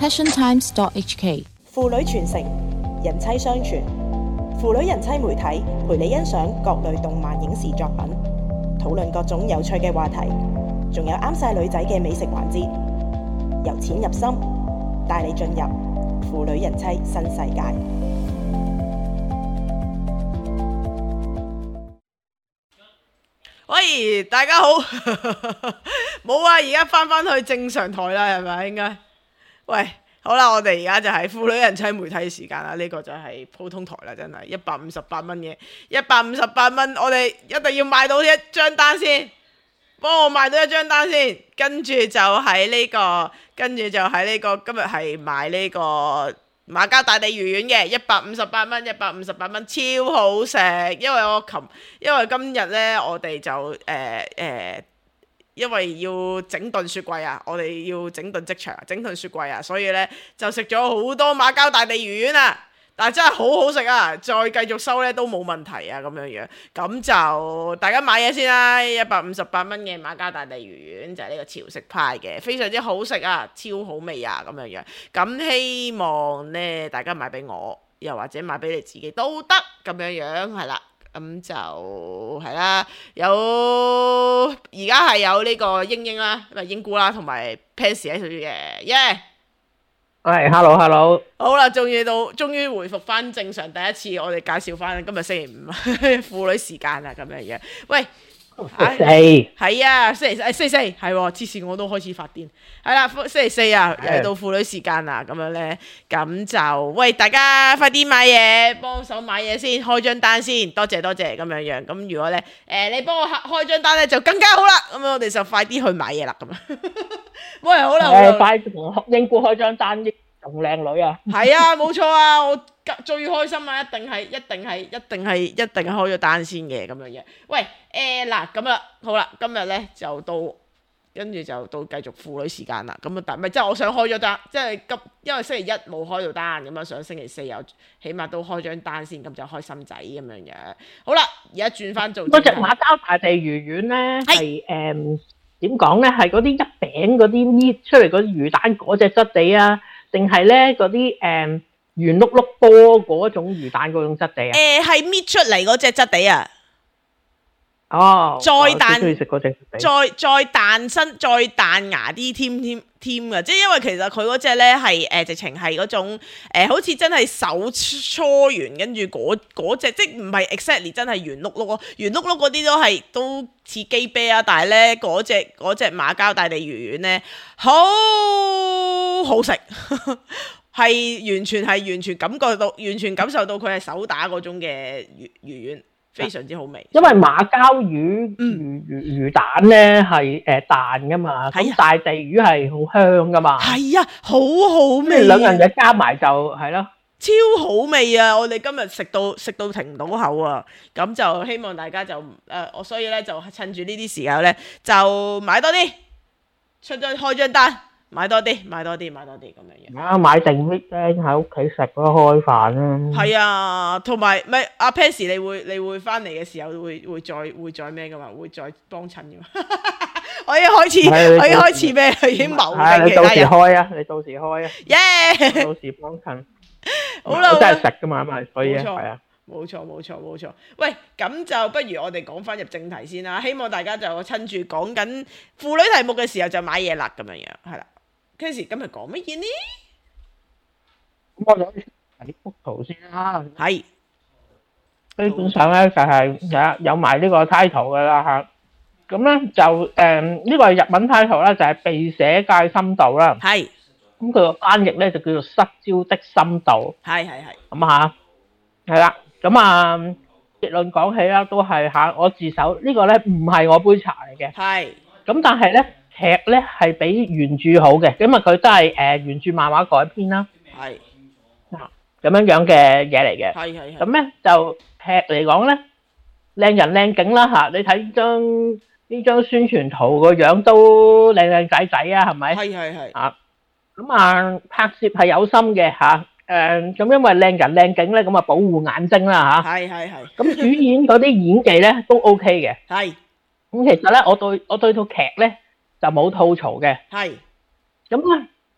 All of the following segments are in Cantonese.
passiontimes.hk。 父女傳承，人妻相傳，父女人妻媒體陪你欣賞各類動漫影視作品，討論各種有趣嘅話題，仲有啱晒女仔嘅美食環節，由淺入深，帶你進入父女人妻新世界。 喂，大家好，冇啊，而家翻去正常台啦，係咪應該？喂，好啦，我哋而家就係父女人妻媒體時間啦，呢個就係普通台啦，真係158蚊嘅，158蚊，我哋一定要買到一張單先，幫我買到一張單先，跟住就喺呢個，今日係買呢個馬交大地魚丸嘅158蚊，超好食。因為今日呢，我哋就因為要整頓雪櫃啊，我哋要整頓職場，整頓雪櫃啊，所以呢，就食咗好多馬交大地魚丸啊。但係真係好好食啊！再繼續收呢都冇問題啊，咁樣，咁就大家買嘢先啦。158蚊嘅馬交大地魚丸就係呢個潮式派嘅，非常之好食啊，超好味啊，咁樣。咁希望呢大家買俾我，又或者買俾你自己都得，咁樣係啦。咁就係啦，而家係有呢個英英啦，英姑啦，同埋 Pansy 喺度嘅，耶！ 係，hello， 好啦，終於回復翻正常。第一次我哋介紹翻今日星期五婦女時間啦，咁樣。喂，係啊，星期四係黐線，我都開始發癲。係啦，星期四啊，又到婦女時間啦，咁樣咧，咁就喂大家快啲買嘢，幫手買嘢先，開張單先，多謝咁樣。咁如果咧你幫我開張單咧就更加好啦。咁我哋就快啲去買嘢啦，咁樣。喂，好啦， 快同英姑開張單，仲靚女啊！ 係啊，冇錯啊，我最開心啊，一定係開咗單先嘅，咁樣。喂，嗱咁啦，好啦，今日咧就到，跟住就到繼續婦女時間啦。咁啊，但係即係我想開咗單，即係因為星期一冇開到單，咁啊想星期四又起碼都開張單先，咁就開心仔咁樣。好啦，而家轉翻做嗰隻馬交大地魚丸咧，係點講咧？係嗰啲一餅嗰啲搣出嚟嗰啲魚蛋嗰隻質地啊，定係咧嗰啲圓碌碌波嗰種魚蛋嗰種質地啊？ 係搣出嚟嗰隻質地啊！ 哦， 再彈， 中意食嗰隻， 再彈身，再彈牙啲添嘅，即係因為其實佢嗰隻咧係直情係嗰種好似真係手搓完，跟住嗰隻即係唔係 exactly 真係圓碌碌咯，圓碌碌嗰啲都似雞啤啊，但係咧嗰隻馬交大地魚丸咧好好食，係完全感受到佢係手打嗰種嘅魚丸。非常之好味， 因為馬交魚蛋咧係彈噶嘛，咁大地魚係好香噶嘛， 係啊，好好味， 兩樣嘢加埋就係咯， 超好味啊！我哋今日食到停唔到口啊，咁就希望大家就我所以咧就趁住呢啲時候咧就買多啲，開張單。買多啲咁樣嘢。 買定 weekend 喺屋企食咯，開飯啦。係啊，同埋咪阿 Pansy 你會翻嚟嘅時候會再咩噶嘛？會再幫襯噶嘛？我已經開始咩？已經謀定其他人。 你到時開啊！耶！到時幫襯。 好啦， 我真係食噶嘛，咪所以係啊。 冇錯。喂，咁就不如我哋講翻入正題先啦。希望大家就趁住講緊婦女題目嘅時候就買嘢啦，咁樣係啦。Casey 今日講乜嘢呢？ 咁我諗睇幅圖先啦。 係， 基本上咧就係有埋呢個 title 噶啦嚇。咁咧就呢個係日文 title 啦，就係被寫界深度啦。 係。 咁佢個翻譯咧就叫做失焦的深度。 係。 咁嚇，係啦。咁啊結論講起啦，都係嚇我自首呢個咧唔係我杯茶嚟嘅。係。咁但係咧。劇咧係比原著好嘅，因為佢都係原著漫畫改編啦。係咁樣嘅嘢嚟嘅。係。咁咧就劇嚟講咧，靚人靚景啦嚇，你睇呢張宣傳圖個樣都靚仔仔啊，係咪？係。啊，咁啊拍攝係有心嘅嚇，咁因為靚人靚景咧，咁啊保護眼睛啦嚇。係。咁主演嗰啲演技咧都 OK 嘅。係。咁其實咧，我對套劇咧。就冇吐槽嘅，係咁咧，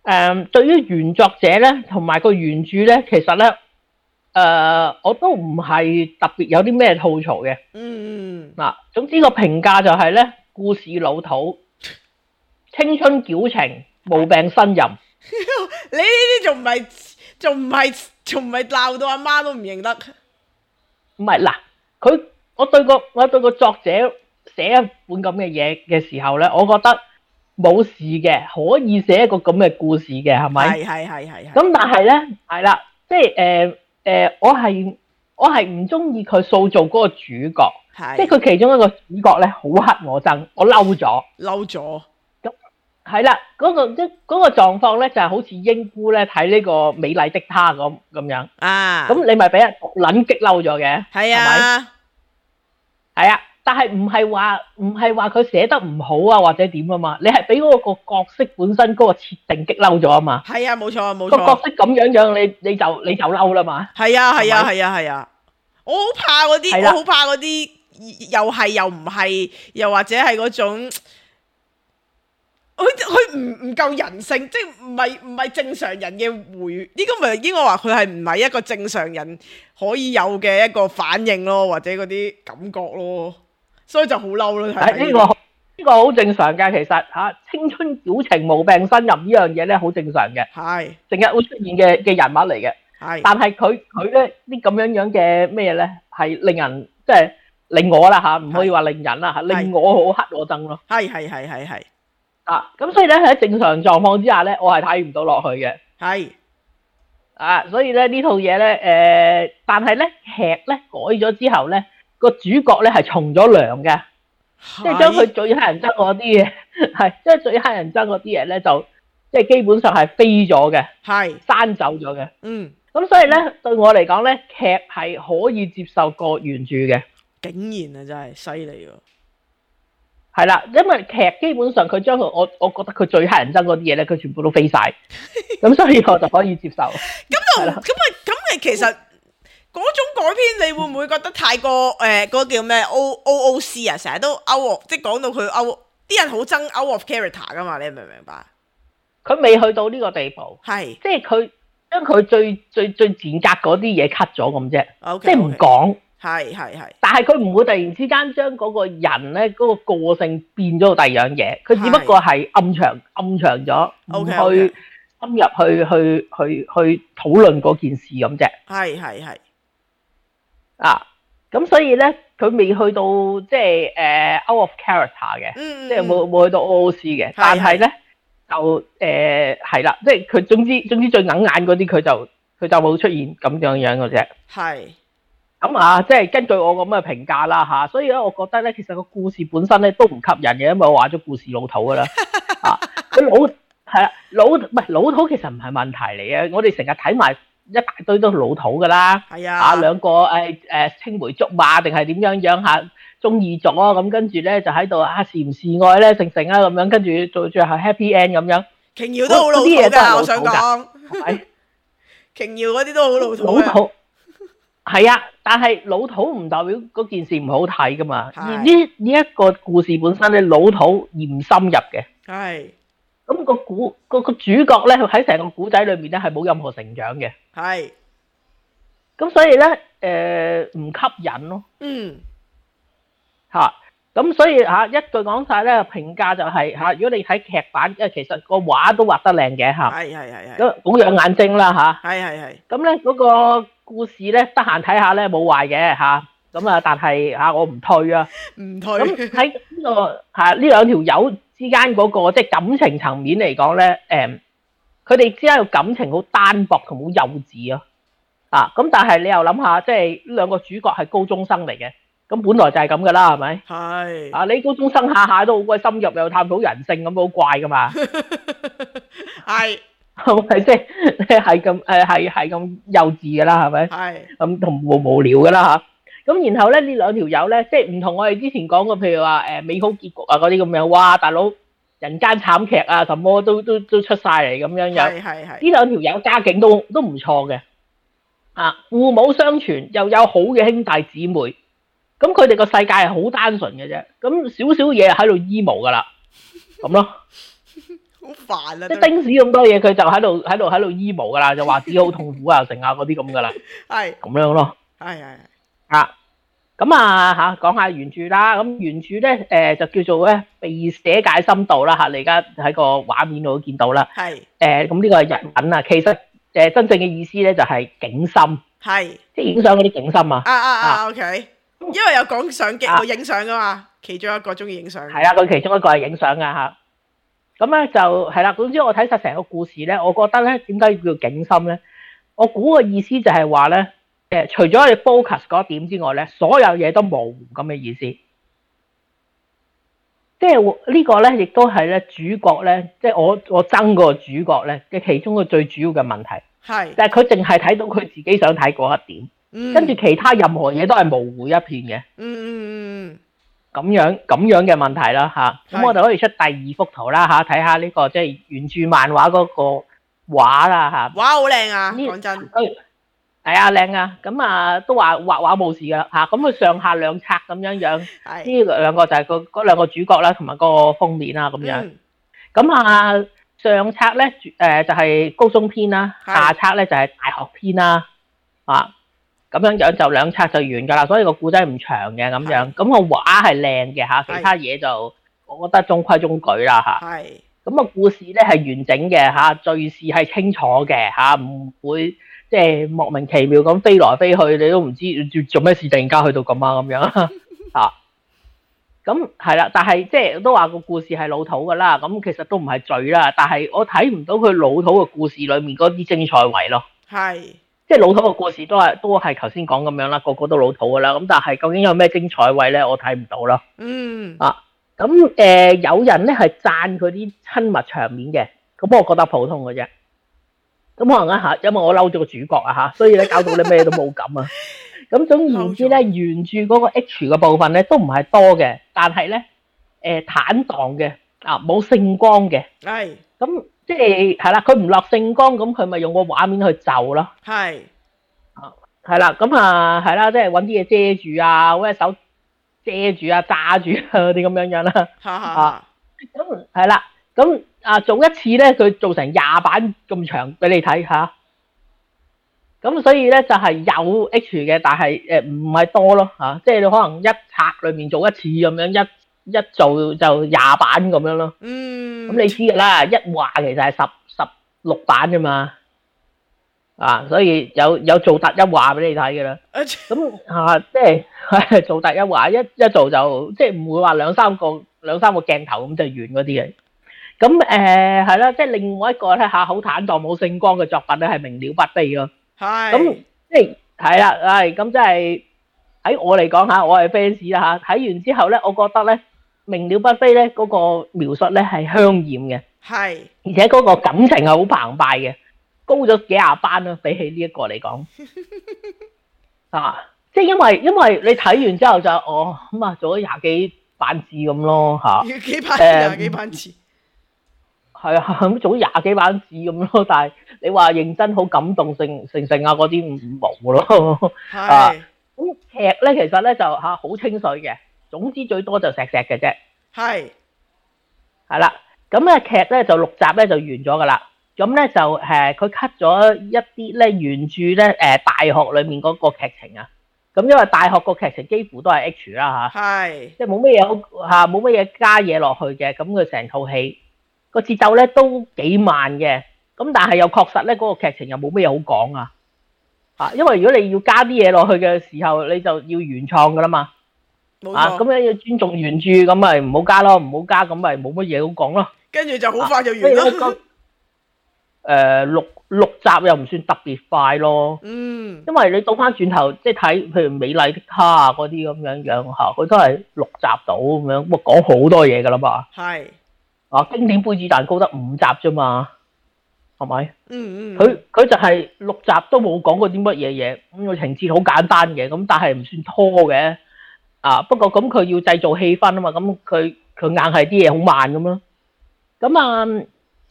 對於原作者咧同埋個原著咧，其實咧我都唔係特別有啲咩吐槽嘅。嗱，總之個評價就係咧，故事老土，青春矯情，無病呻吟。 你呢啲仲唔係鬧到阿媽都唔認得？ 唔係嗱，我對個作者寫一本咁嘅嘢嘅時候咧，我覺得冇事嘅，可以寫一個咁嘅故事嘅，係咪？ 係。 咁但係咧，係啦，即係我係唔中意佢塑造嗰個主角，即係佢其中一個主角咧，好黑我憎，我嬲咗。咁係啦，嗰個狀況咧就係好似英姑咧睇呢個美麗的她咁樣啊。咁你咪俾人撚激嬲咗嘅，係啊，係啊。但係唔係話佢寫得唔好啊或者點啊嘛，你係俾嗰個角色本身嗰個設定激嬲咗啊嘛。係啊，冇錯。個角色咁樣你就嬲啦嘛。係啊。我好怕嗰啲，又係又唔係，又或者係嗰種，佢唔夠人性，即係唔係正常人嘅呢個咪應該話佢係唔係一個正常人可以有嘅一個反應咯，或者嗰啲感覺咯。所以就好嬲咯，呢個好正常嘅，其實青春矯情無病呻吟呢樣嘢咧，好正常嘅，係成日會出現嘅人物嚟嘅，係。但係佢咧啲咁樣嘅咩咧，係令人即係令我啦嚇，唔可以話令人啦嚇，令我好黑我憎咯，係。咁所以咧喺正常狀況之下咧，我係睇唔到落去嘅，係。所以咧呢套嘢咧但係咧劇咧改咗之後咧。個主角咧係從咗良嘅，即係將佢最乞人憎嗰啲嘢，係即係最乞人憎嗰啲嘢咧，就即係基本上係飛咗嘅，係刪走咗嘅。咁所以咧對我嚟講咧，劇係可以接受過原著嘅。竟然啊，真係犀利喎！係啦，因為劇基本上佢將佢我覺得佢最乞人憎嗰啲嘢咧，佢全部都飛晒，咁所以我就可以接受。咁其實。嗰種改編你會唔會覺得太過嗰個叫咩 OOC 啊？成日都 out of， 即係講到佢 out， 啲人好憎 out of character 噶嘛？你明唔明白？佢未去到呢個地步，係即係佢將佢最賤格嗰啲嘢 cut 咗咁啫，即係唔講。係。但係佢唔會突然之間將嗰個人咧嗰個個性變咗到第二樣嘢，佢只不過係暗長咗，唔去深入去討論嗰件事咁啫。係。咁所以咧，佢未去到即係out of character 嘅，即係冇去到 OOC 嘅。但係咧就係啦，即係佢總之最硬眼嗰啲，佢就冇出現咁樣嘅啫。係咁即係根據我咁嘅評價啦嚇，所以咧，我覺得咧，其實個故事本身咧都唔吸引嘅，因為我話咗故事老土噶啦。佢老土其實唔係問題嚟嘅，我哋成日睇埋。一大堆都老土噶啦，係啊，兩個青梅竹馬定係點樣下中意咗咁，跟住咧就喺度是唔是愛咧，成啊咁樣，跟住到最後 happy end 咁樣。瓊瑤都好老土㗎，我想講，係瓊瑤嗰啲都好老土。老土係啊，但係老土唔代表嗰件事唔好睇噶嘛。而呢一個故事本身咧老土而唔深入嘅。係。咁個主角咧喺成個古仔裏面咧係冇任何成長嘅，係，咁所以咧唔吸引咯，咁所以一句講晒咧評價就係如果你睇劇版，因為其實個畫都畫得靚嘅係，咁好養眼睛啦係，咁咧嗰個故事咧得閒睇下咧冇壞嘅咁但係我唔退啊，唔退，咁喺呢個呢兩條友之間嗰個即係感情層面嚟講咧，佢哋之間嘅感情好單薄同好幼稚咁但係你又諗下，即係呢兩個主角係高中生嚟嘅，咁本來就係咁噶啦，係咪？係你高中生下下都好鬼深入，又探討人性咁，好怪噶嘛？係咪即係咁幼稚噶啦？係咪？係咁同無聊噶啦咁然後咧呢兩條友咧，即係唔同我哋之前講過，譬如話美好結局嗰啲咁樣，哇大佬人間慘劇什麼都出晒嚟咁樣樣。係呢兩條友家境都唔錯嘅，父母雙全，又有好嘅兄弟姊妹，咁佢哋個世界係好單純嘅啫，咁少少嘢喺度emo噶啦，咁咯。 好煩啊！ 即係丁屎咁多嘢，佢就喺度 emo 噶啦，就話自己好痛苦啊，成啊嗰啲咁噶啦，係咁樣咯。 係咁講下原著啦。咁原著咧就叫做咧被寫解深度啦嚇，你而家喺個畫面度都見到啦。係咁呢個係日文啊，其實真正嘅意思咧就係景深，係即係影相嗰啲景深啊。 OK， 因為有講相機會影相噶嘛，其中一個中意影相。 係啦，佢其中一個係影相噶嚇。咁咧就係啦。總之我睇晒成個故事咧，我覺得咧點解要叫景深咧？我估個意思就係話咧。除咗你 focus 嗰點之外咧，所有嘢都模糊咁嘅意思。即係呢個咧，亦都係咧主角咧，即係我憎個主角咧嘅其中個最主要嘅問題。係，但係佢淨係睇到佢自己想睇嗰一點，跟住其他任何嘢都係模糊一片嘅。咁樣嘅問題啦嚇。咁我哋可以出第二幅圖啦嚇，睇下呢個即係原著漫畫嗰個畫啦嚇。 畫好靚啊！講真。 係啊，靚啊！咁都話畫冇事噶嚇，咁佢上下兩冊咁樣，呢兩個就係嗰兩個主角啦，同埋個封面啦咁樣。咁上冊咧就係高中篇啦，下冊咧就係大學篇啦。咁樣就兩冊就完㗎啦，所以個故仔唔長嘅咁樣。咁個畫係靚嘅嚇，其他嘢就我覺得中規中矩啦嚇。咁個故事咧係完整嘅嚇，敘事係清楚嘅嚇，唔會。即係莫名其妙咁飛來飛去，你都唔知做咩事，突然間去到咁咁樣咁係啦。但係即係都話個故事係老土噶啦，咁其實都唔係罪啦。但係我睇唔到佢老土嘅故事裏面嗰啲精彩位咯。係即係老土嘅故事都係頭先講咁樣啦，個個都老土噶啦。咁但係究竟有咩精彩位咧？我睇唔到咯。咁有人咧係讚佢啲親密場面嘅，咁我覺得普通嘅啫。咁可能因為我嬲咗個主角所以咧搞到你咩都冇感啊。咁總言之咧，原著嗰個 H 嘅部分咧都唔係多嘅，但係咧坦蕩嘅冇聖光嘅。係咁即係啦，佢唔落聖光，咁佢咪用個畫面去就咯。係係啦，咁係啦，即係搵啲嘢遮住或者手遮住揸住嗰啲咁樣啦。咁係啦，咁。做一次咧，佢做成20版咁長俾你睇下，咁所以咧就係有 H 嘅，但係唔係多咯嚇，即係你可能一冊裏面做一次咁樣，一做就20版咁樣咯。咁你知㗎啦，一話其實係16版啫嘛，所以有做特一話俾你睇㗎啦。咁即係做特一話，一做就即係唔會話兩三個鏡頭咁就完嗰啲嘅。咁係啦，即係另外一個咧好坦蕩冇聖光嘅作品咧，係明了不飛咯。係咁即係啦，咁即係喺我嚟講我係 fans 啦睇完之後咧，我覺得咧明了不飛咧嗰個描述咧係香豔嘅，係而且嗰個感情係好澎湃嘅，高咗幾廿班啦，比起呢一個嚟講即係因為你睇完之後就咁做咗廿幾版字咁咯廿幾版字。 係咁做咗廿幾版字咁咯，但係你話認真好感動成嗰啲冇咯。咁劇咧其實咧就好清水嘅，總之最多就石嘅啫。係啦，咁咧劇咧就6集咧就完咗噶啦。咁咧就佢 cut 咗一啲咧原著咧大學裏面嗰個劇情啊。咁因為大學個劇情幾乎都係 H 啦即係冇乜嘢好冇乜嘢加嘢落去嘅，咁佢成套戲。個節奏咧都幾慢嘅，咁但係又確實咧嗰個劇情又冇咩嘢好講因為如果你要加啲嘢落去嘅時候，你就要原創噶啦嘛，咁樣要尊重原著，咁咪唔好加咯，唔好加咁咪冇乜嘢好講咯。 跟住就好快就完咯。 六集又唔算特別快咯，因為你倒翻轉頭即係睇，譬如美麗的他嗰啲咁樣佢都係6集到咁樣，講好多嘢噶啦嘛。係。經典杯子蛋糕得5集啫嘛，係咪？佢就係6集都冇講過啲乜嘢嘢，咁個情節好簡單嘅，咁但係唔算拖嘅。不過咁佢要製造氣氛啊嘛，咁佢硬係啲嘢好慢咁咯。咁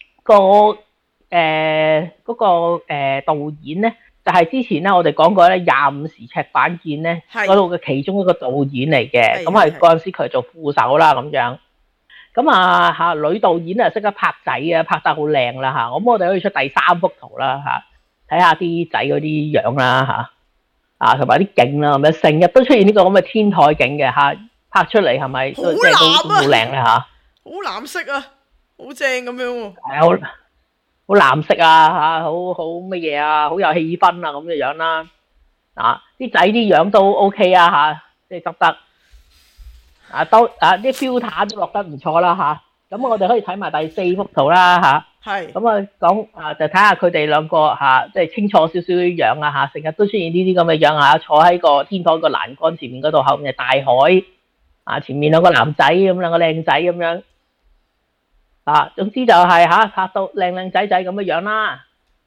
嗰個導演咧，就係之前咧我哋講過咧25時尺版見咧嗰度嘅其中一個導演嚟嘅，咁係嗰陣時佢做副手啦咁樣。 咁啊嚇女導演啊識得拍仔啊，拍得好靚啦嚇。咁我哋可以出第3幅圖啦嚇，睇下啲仔嗰啲樣啦嚇。同埋啲景啦，咁樣成日都出現呢個咁嘅天台景嘅嚇，拍出嚟係咪都即係都好靚咧嚇？ 好藍色啊，好正咁樣喎。 係好藍色啊嚇，好乜嘢啊，好有氣氛啊咁嘅樣啦。啲仔啲樣都 OK 啊嚇，即係得。啲 filter 都落得唔錯啦嚇。咁我哋可以睇埋第4幅圖啦嚇。 係。 咁啊講就睇下佢哋兩個嚇，即係清楚少少啲樣啊嚇，成日都出現呢啲咁嘅樣啊，坐喺個天台個欄杆前面嗰度，後面係大海前面兩個男仔咁，兩個靚仔咁樣總之就係拍到靚仔仔咁嘅樣啦，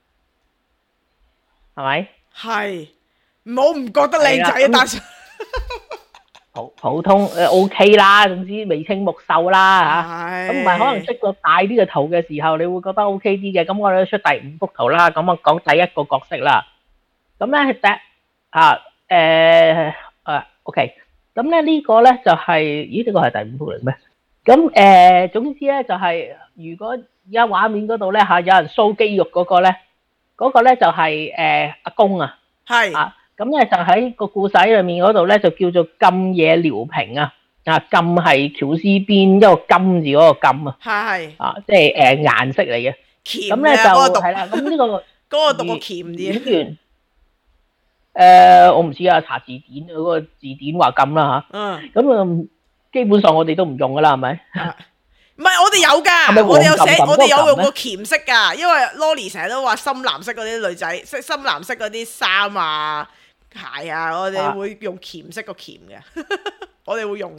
係咪？ 係，我唔覺得靚仔啊，但係普通OK 啦，總之眉清目秀啦嚇。咁唔係可能出個大啲嘅圖嘅時候，你會覺得 OK 啲嘅。咁我哋出第5幅圖啦。咁我講第一個角色啦。咁咧OK。咁咧呢個咧就係，呢個係第5幅嚟咩？咁總之咧就係，如果而家畫面嗰度咧有人 show 肌肉嗰個咧就係阿公啊。 係。 咁咧就喺個故仔裏面嗰度咧就叫做禁野遼平啊！禁係喬絲邊一個金字嗰個禁啊！ 係。 即係顏色嚟嘅。 鉗咁咧就係啦。咁呢個嗰個讀個鉗字。 演員我唔知啊，查字典嗰個字典話禁啦嚇。咁基本上我哋都唔用噶啦，係咪？ 唔係，我哋有㗎，我哋有寫，我哋有用過鉗色㗎，因為 Lolly 成日都話深藍色嗰啲女仔，深藍色嗰啲衫啊、鞋啊，我哋會用鉗色個鉗嘅，我哋會用嘅。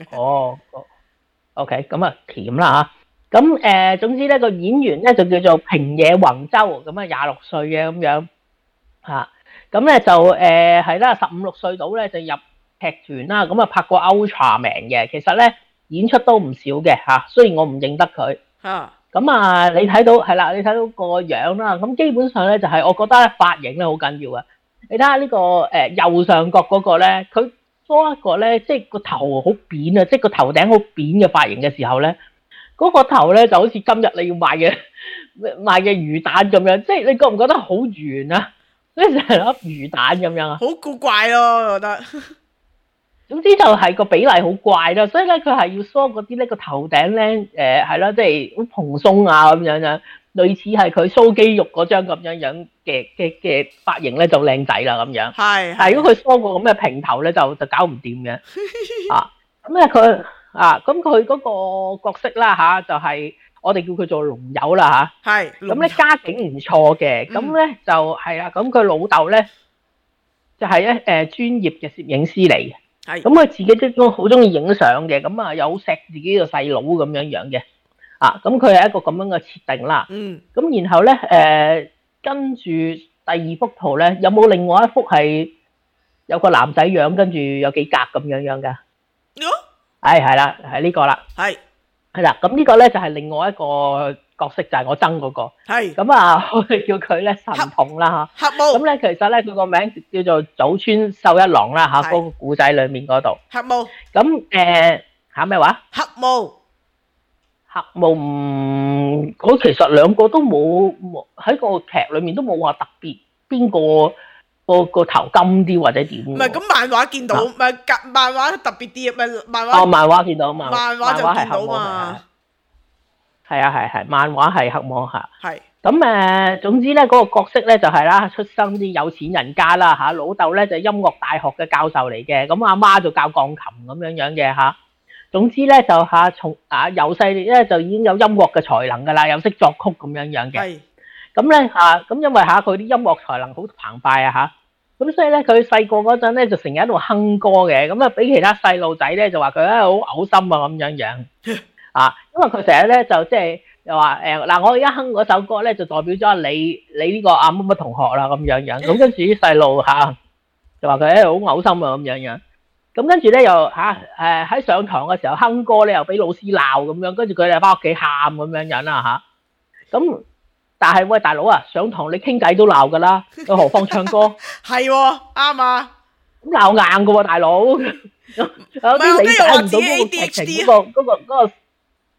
OK， 咁鉗啦嚇。咁總之咧個演員咧就叫做平野宏州，咁26歲嘅咁樣嚇。咁咧就係啦，15、16歲到咧就入劇團啦，咁拍過 Ultraman 嘅，其實咧演出都唔少嘅嚇，雖然我唔認得佢。咁你睇到係啦，你睇到個樣啦，咁基本上咧就係我覺得髮型咧好緊要啊！你睇下呢個右上角嗰個咧，佢多一個咧，即係個頭好扁啊，即係個頭頂好扁嘅髮型嘅時候咧，嗰個頭咧就好似今日你要賣嘅魚蛋咁樣，即係你覺唔覺得好圓啊？即係成粒魚蛋咁樣啊！ 好古怪咯，我覺得。 總之就係個比例好怪咯，所以咧佢係要梳嗰啲咧個頭頂咧係咯，即係好蓬鬆啊咁樣樣，類似係佢 show 肌肉嗰張咁樣樣嘅髮型咧就靚仔啦咁樣。 係。 但係如果佢梳個咁嘅平頭咧就搞唔掂嘅。咁咧佢咁佢嗰個角色啦就係我哋叫佢做龍友啦嚇。係。咁咧家境唔錯嘅，咁咧就係啦，咁佢老豆咧就係專業嘅攝影師嚟嘅。咁佢自己都好中意影相嘅，咁又好錫自己個細佬咁樣樣嘅，咁佢係一個咁樣嘅設定啦。咁然後咧跟住第2幅圖咧，有冇另外一幅係有個男仔樣，跟住有幾格咁樣樣噶？係啦，係呢個啦。係啦，咁呢個咧就係另外一個角色，就係我憎嗰個。咁我哋叫佢咧神童啦嚇。黑毛。咁咧其實咧佢個名叫做早川秀一郎啦嚇，嗰個古仔裡面嗰度。黑毛。咁咩話？黑毛。黑毛佢其實兩個都冇喺個劇裡面都冇話特別邊個個頭金啲或者點。唔係， 咁漫畫見到，唔係漫畫特別啲，唔係漫畫。 漫畫見到嘛？ 漫畫就見到嘛。 係啊，漫畫係黑魔嚇。 係。 咁總之咧嗰個角色咧就係啦，出生啲有錢人家啦嚇，老豆咧就音樂大學嘅教授嚟嘅，咁阿媽就教鋼琴咁樣樣嘅嚇。總之咧就從由細咧就已經有音樂嘅才能㗎啦，又識作曲咁樣樣嘅。係。咁咧咁因為佢啲音樂才能好澎湃啊嚇，咁所以咧佢細個嗰陣咧就成日喺度哼歌嘅，咁俾其他細路仔咧就話佢好嘔心啊咁樣樣。因為佢成日咧就即係又話我而家哼嗰首歌咧就代表咗你呢個乜乜同學啦咁樣樣，咁跟住啲細路就話佢好嘔心啊咁樣樣，咁跟住咧又喺上堂嘅時候哼歌咧又俾老師鬧咁樣，跟住佢哋翻屋企喊咁樣樣啦嚇，咁但係喂大佬啊，上堂你傾偈都鬧噶啦，又何況唱歌？ 係喎，啱啊， 咁鬧硬噶喎大佬，有啲理解唔到嗰個劇情嗰個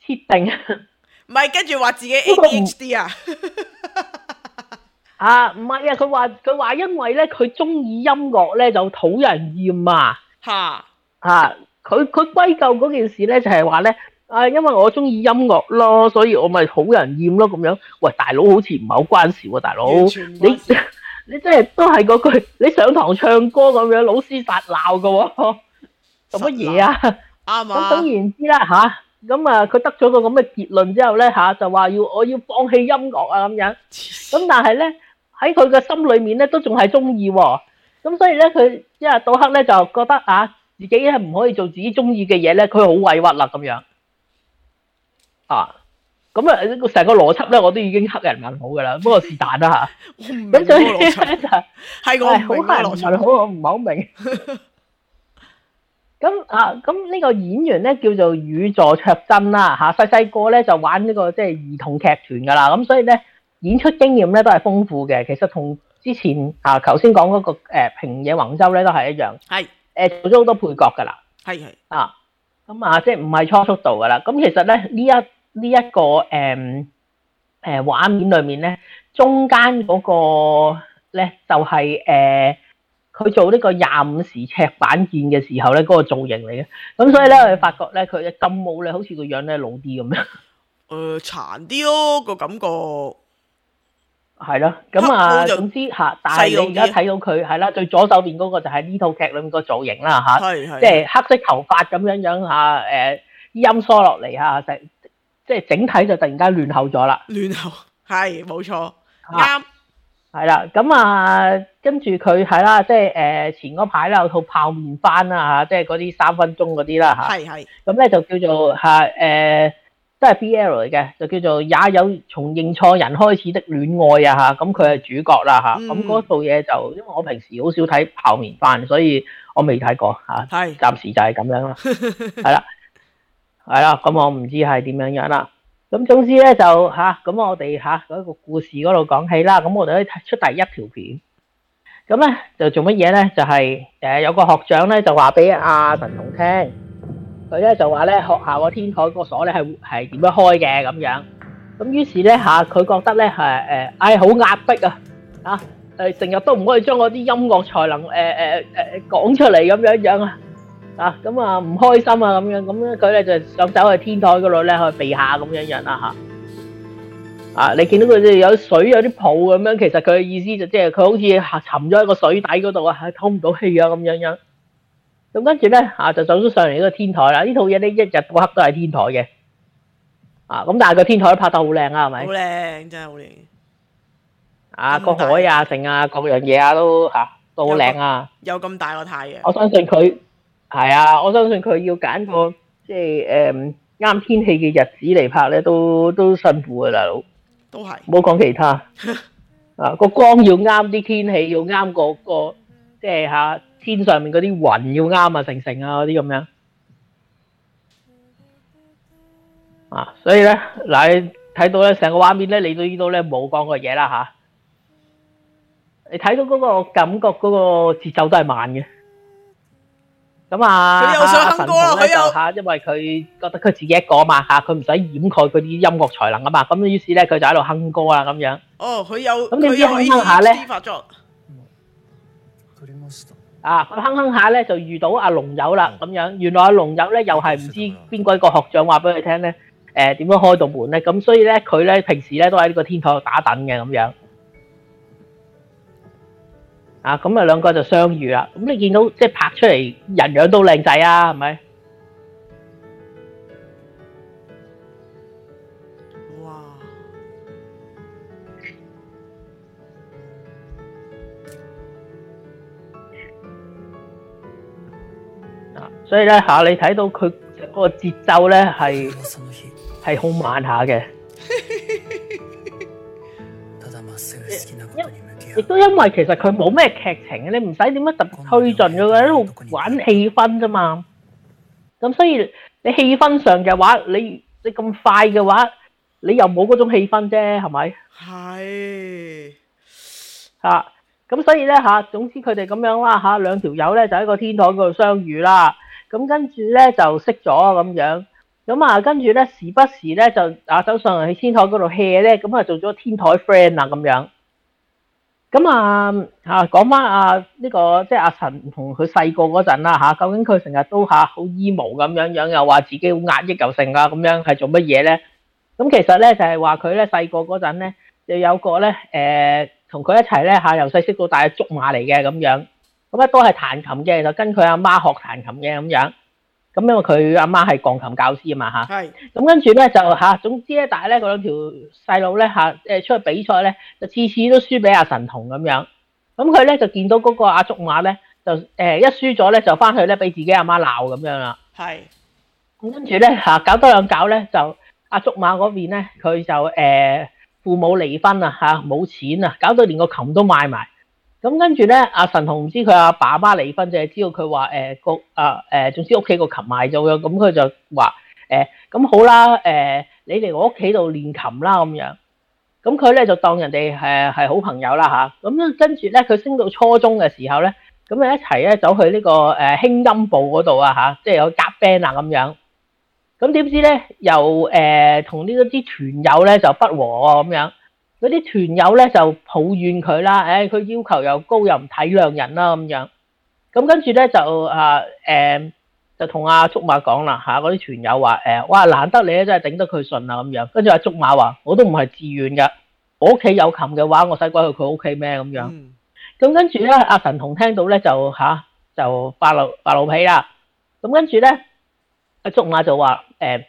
設定。 唔係跟住話自己 ADHD 啊？ 唔係啊，佢話因為咧佢中意音樂咧就討人厭啊。佢歸咎嗰件事咧就係話咧因為我中意音樂咯，所以我咪討人厭咯咁樣。喂，大佬好似唔係好關事喎，大佬你真係都係嗰句，你上堂唱歌咁樣，老師實鬧噶喎，做乜嘢啊？ 啱咁總言之啦咁佢得咗個咁嘅結論之後咧就話我要放棄音樂啊咁樣。咁但係咧喺佢嘅心裏面咧都仲係中意喎。咁所以咧佢一日到黑咧就覺得自己係唔可以做自己中意嘅嘢咧，佢好委屈啦咁樣。咁成個邏輯咧我都已經黑人問號噶啦，不過是但啦咁所以咧就係我好黑人問號， 我唔係好明。咁呢個演員咧叫做宇佐卓真啦細個咧就玩呢個即係兒童劇團噶啦，咁所以咧演出經驗咧都係豐富嘅。其實同之前頭先講嗰個平野宏州咧都係一樣，做咗好多配角噶啦，咁即係唔係初出道噶啦。咁其實咧呢一個畫面裏面咧中間嗰個咧就係佢做呢個25時尺板劍嘅時候咧，嗰個造型嚟嘅。咁所以咧，我哋發覺咧，佢嘅金毛咧，好似個樣咧老啲咁樣。 殘啲咯個感覺。 係咯，咁總之但係你而家睇到佢係啦，最左手邊嗰個就係呢套劇裏面個造型啦即係黑色頭髮咁樣樣音梳落嚟即係整體就突然間亂後咗啦。 亂後係冇錯，啱。 係啦，咁跟住佢係啦，即係前嗰排啦有套泡麵番啦即係嗰啲3分鐘嗰啲啦咁咧就叫做都係 BL 嚟嘅，就叫做也有從認錯人開始的戀愛咁佢係主角啦咁嗰套嘢就因為我平時好少睇泡麵番，所以我未睇過暫時就係咁樣啦，係啦，咁我唔知係點樣啦。咁總之咧就咁我哋嗰個故事嗰度講起啦，咁我哋可以出第一條片。咁咧就做乜嘢咧？就係有個學長咧就話俾阿神童聽，佢咧就話咧學校個天台個鎖咧係點樣開嘅咁樣。咁於是咧佢覺得咧好壓迫成日都唔可以將我啲音樂才能講出嚟咁樣咁唔開心咁樣，咁佢咧就想走去天台嗰度咧去避下咁樣啦你見到佢哋有水有啲泡咁樣，其實佢嘅意思就即係佢好似沉咗喺個水底嗰度透唔到氣咁樣。咁跟住咧就走咗上嚟呢個天台啦。呢套嘢咧一日到黑都係天台嘅咁但係個天台都拍得好靚係咪？ 好靚，真係好靚。 個海成各樣嘢都好靚有咁大個太陽。 我相信佢。我相信佢要揀個即係啱天氣嘅日子嚟拍咧，都辛苦大佬。 都係。 唔好講其他。個光要啱啲天氣，要啱個即係天上面嗰啲雲要啱成嗰啲咁樣。所以咧嗱，你睇到咧成個畫面咧，你到呢度咧冇講過嘢啦你睇到嗰個感覺，嗰個節奏都係慢嘅。咁佢又想哼歌啦，佢又因為佢覺得佢自己一個嘛佢唔使掩蓋佢啲音樂才能嘛，咁於是咧佢就喺度哼歌啦咁樣。 佢有咁點知哼哼下咧發作佢哼哼下咧就遇到阿龍友啦咁樣。原來阿龍友咧又係唔知邊鬼個學長話俾佢聽咧點樣開道門咧，咁所以咧佢咧平時咧都喺呢個天台度打躉嘅咁樣。咁兩個就相遇啦。咁你見到即係拍出嚟人樣都靚仔係咪？ 哇！ 所以咧你睇到佢嗰個節奏咧係好慢下嘅。亦都因為其實佢冇咩劇情，你唔使點樣特別推進嘅，喺度玩氣氛啫嘛。咁所以你氣氛上嘅話，你咁快嘅話，你又冇嗰種氣氛啫，係咪？ 係。 咁所以咧總之佢哋咁樣啦兩條友咧就喺個天台嗰度相遇啦。咁跟住咧就識咗咁樣。 咁啊，跟住咧時不時咧就走上去天台嗰度 hea 咧，咁啊做咗天台 friend 啊咁樣。咁講翻呢個即係阿神同佢細個嗰陣啦，究竟佢成日都好 emo 咁樣，又話自己好壓抑又成啊咁樣，係做乜嘢咧？咁其實咧就係話佢咧細個嗰陣咧就有個咧同佢一齊咧由細識到大嘅竹馬嚟嘅咁樣，咁咧都係彈琴嘅，就跟佢阿媽學彈琴嘅咁樣。咁因為佢阿媽係鋼琴教師啊嘛嚇，咁跟住咧就總之咧，但係咧嗰兩條細路咧出去比賽咧，就次次都輸俾阿神童咁樣。咁佢咧就見到嗰個阿竹馬咧，就一輸咗咧就翻去咧俾自己阿媽鬧咁樣啦。係。咁跟住咧搞多兩搞咧，就阿竹馬嗰邊咧佢就父母離婚啊冇錢啊，搞到連個琴都賣埋。咁跟住咧，阿神童唔知佢阿爸阿媽離婚，就係知道佢話總之屋企個琴賣咗嘅，咁佢就話咁好啦，你嚟我屋企度練琴啦咁樣。咁佢咧就當人哋係好朋友啦嚇。咁跟住咧，佢升到初中嘅時候咧，咁啊一齊咧走去呢個輕音部嗰度啊，即係有夾 band 啊咁樣。咁點知咧又同呢啲團友咧就不和喎咁樣。嗰啲團友咧就抱怨佢啦，佢要求又高又唔體諒人啦咁樣。咁跟住咧就同阿竹馬講啦嗰啲團友話哇難得你咧真係頂得佢順啊咁樣。跟住阿竹馬話我都唔係自願㗎，我屋企有琴嘅話我使鬼去佢屋企咩咁樣。咁跟住咧阿神童聽到咧就發怒脾啦。咁跟住咧阿竹馬就話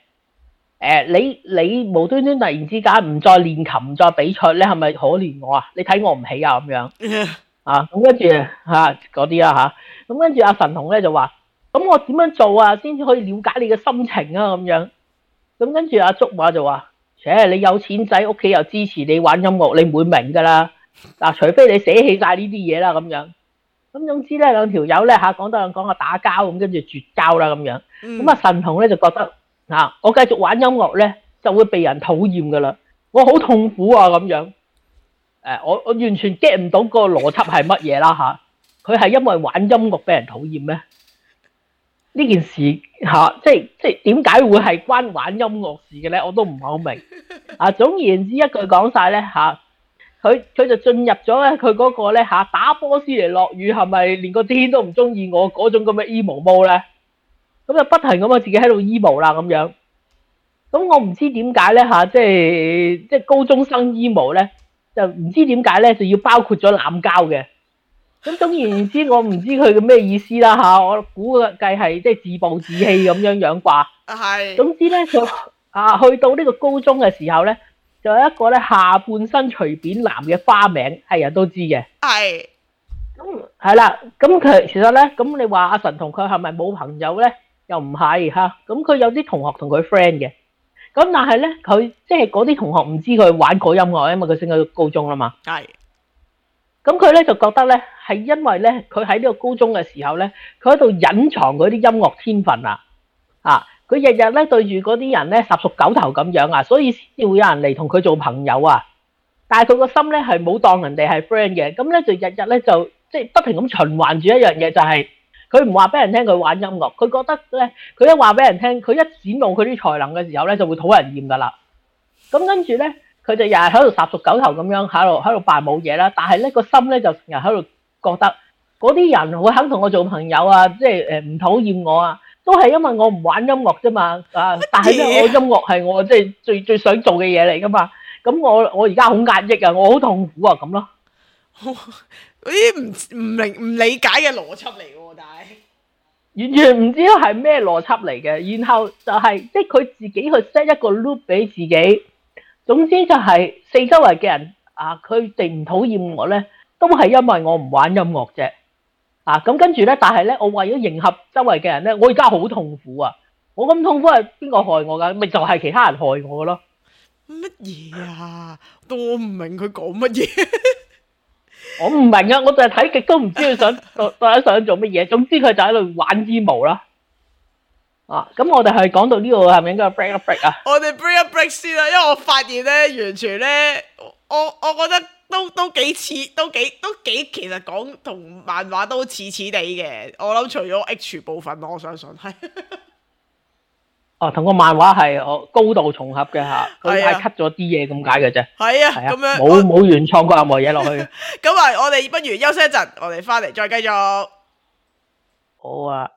你無端端突然之間唔再練琴唔再比賽，你係咪可憐我啊？你睇我唔起啊咁樣咁跟住嗰啲啦咁跟住阿神童咧就話咁我點樣做啊先至可以了解你嘅心情啊咁樣。咁跟住阿竹馬就話你有錢仔屋企又支持你玩音樂，你唔會明噶啦除非你捨棄晒呢啲嘢啦咁樣。咁總之咧兩條友咧講得講下打交咁，跟住絕交啦咁樣。咁神童咧就覺得我繼續玩音樂咧就會被人討厭噶啦，我好痛苦啊咁樣。我完全 get 唔到個邏輯係乜嘢啦佢係因為玩音樂俾人討厭咩？呢件事即係點解會係關玩音樂事嘅咧？我都唔係好明。總而言之一句講晒咧佢就進入咗咧佢嗰個咧打波先嚟落雨，係咪連個天都唔中意我嗰種咁嘅 emo mode 咧？咁就不停咁自己喺度 emo 啦咁樣。咁我唔知點解咧即係高中生 emo 咧，就唔知點解咧就要包括咗濫交嘅。咁總而言之，我唔知佢嘅咩意思啦我估計係即係自暴自棄咁樣啩。係。總之咧佢去到呢個高中嘅時候咧，就有一個咧下半身隨便男嘅花名，係人都知嘅。係。咁係啦，咁佢其實咧，咁你話阿神同佢係咪冇朋友咧？又唔係咁佢有啲同學同佢 friend 嘅，咁但係咧佢即係嗰啲同學唔知佢玩過音樂，因為佢升咗高中啦嘛。係。咁佢咧就覺得咧係因為咧佢喺呢個高中嘅時候咧，佢喺度隱藏嗰啲音樂天分佢日日咧對住嗰啲人咧十熟九頭咁樣所以先至會有人嚟同佢做朋友但係佢個心咧係冇當人哋係 friend 嘅，咁咧就日日咧就即係不停咁循環住一樣嘢，就係佢唔話俾人聽佢玩音樂，佢覺得咧佢一話俾人聽，佢一展露佢啲才能嘅時候咧就會討人厭噶啦。咁跟住咧佢就日日喺度十熟九頭咁樣喺度扮冇嘢啦，但係咧個心咧就成日喺度覺得嗰啲人會肯同我做朋友即係唔討厭我都係因為我唔玩音樂啫嘛但係咧我音樂係我即係最想做嘅嘢嚟噶嘛，咁我而家好壓抑我好痛苦咁咯。 嗰啲唔理解嘅邏輯嚟喎，但係完全唔知係咩邏輯嚟嘅。然後就係即係佢自己去 set 一個 loop 俾自己。總之就係四周圍嘅人佢哋唔討厭我咧，都係因為我唔玩音樂啫。咁跟住咧，但係咧，我為咗迎合周圍嘅人咧，我而家好痛苦我咁痛苦係邊個害我噶？咪就係其他人害我咯。 乜嘢我唔明佢講乜嘢。 我唔明我就係睇極都唔知佢到底想做乜嘢。總之佢就喺度玩 emo 啦。咁我哋係講到呢度係咪應該 break 一 break 我哋 break 一 break 先啦，因為我發現咧，完全咧，我覺得都幾似，都幾其實講同漫畫都似地嘅。我諗除咗 H 部分，我相信係。 哦，同個漫畫係高度重合嘅嚇，佢係 cut 咗啲嘢咁解嘅啫。 係啊，咁樣冇原創過任何嘢落去。 咁啊，我哋不如休息一陣，我哋翻嚟再繼續。 好啊。